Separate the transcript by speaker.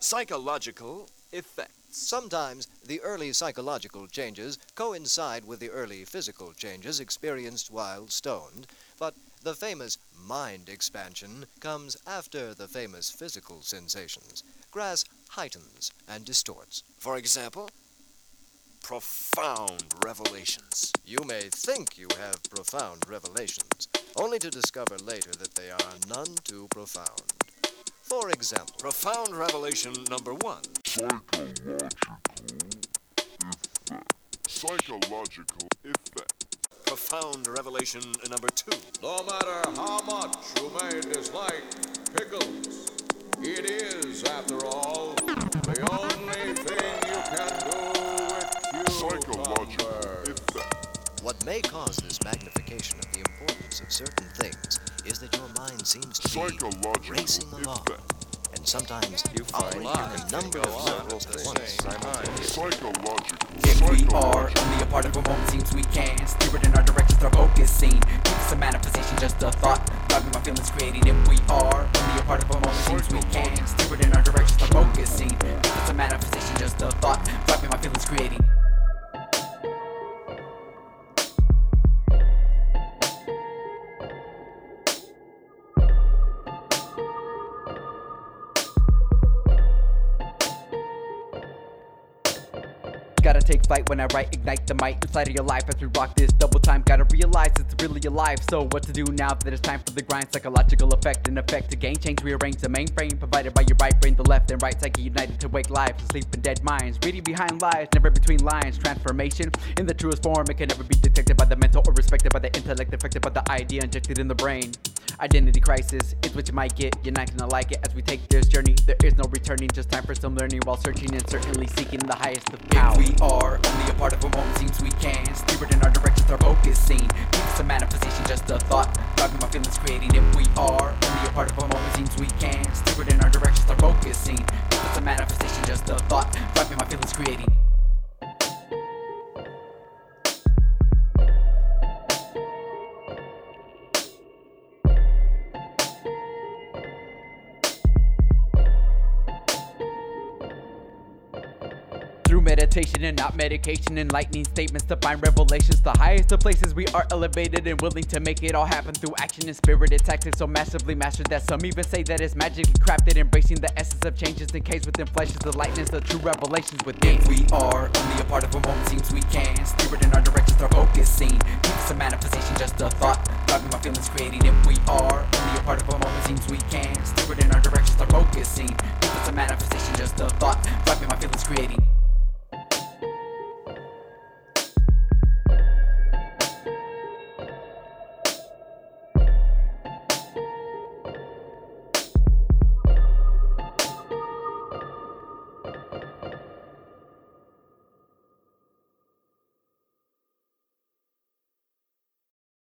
Speaker 1: Psychological effects.
Speaker 2: Sometimes the early psychological changes coincide with the early physical changes experienced while stoned, but the famous mind expansion comes after the famous physical sensations. Grass heightens and distorts.
Speaker 1: For example, profound revelations.
Speaker 2: You may think you have profound revelations, only to discover later that they are none too profound. For example,
Speaker 1: Profound revelation number 1.
Speaker 3: Psychological effect.
Speaker 1: Profound revelation number 2.
Speaker 4: No matter how much you may dislike pickles, it is, after all, the only thing you can do with
Speaker 3: Psychological
Speaker 4: cucumbers.
Speaker 3: effect.
Speaker 2: what may cause this magnification of the importance of certain things is that your mind seems to be
Speaker 3: Psychological
Speaker 2: racing along,
Speaker 3: effect.
Speaker 2: and sometimes
Speaker 1: You find
Speaker 2: operating in a number of levels at once.
Speaker 3: Psychological.
Speaker 5: If we are only a part of a moment, seems we can steer it in our directions, our focusing. Keep us a manifestation, just a thought, driving my feelings, creating. If we are only a part of a moment, seems we can steer it in our directions, our focusing. Keep us a manifestation, just a thought, driving my feelings, creating. Gotta take flight when I write, ignite the might inside of your life as we rock this double time. Gotta realize it's really alive. So what to do now that it's time for the grind? Psychological effect, an effect to gain change. Rearrange the mainframe provided by your right brain, the left and right psyche united to wake lives, asleep in dead minds. Reading behind lies, never between lines. Transformation in the truest form, it can never be detected by the mental or respected by the intellect, affected by the idea injected in the brain. Identity crisis is what you might get. You're not gonna like it as we take this journey. There is no returning, just time for some learning while searching and certainly seeking the highest of power. If we are only a part of a moment, seems we can steer it in our directions, our focusing. Keep us a manifestation, just a thought, driving my feelings, creating. If we are only a part of a moment, seems we can steer it in our directions, our focusing. Keep us a manifestation, just a thought, driving my feelings, creating. Through meditation and not medication, enlightening statements to find revelations. The highest of places we are elevated and willing to make it all happen through action and spirited tactics so massively mastered that some even say that it's magically crafted. Embracing the essence of changes encased within flesh is the lightness of true revelations within. If we are only a part of a moment, seems we can steer it in our directions, our focusing. Keep us a manifestation, just a thought, driving my feelings, creating. If we are only a part of a moment, seems we can steer it in our directions, our focusing. Keep us a manifestation, just a thought, driving my feelings, creating.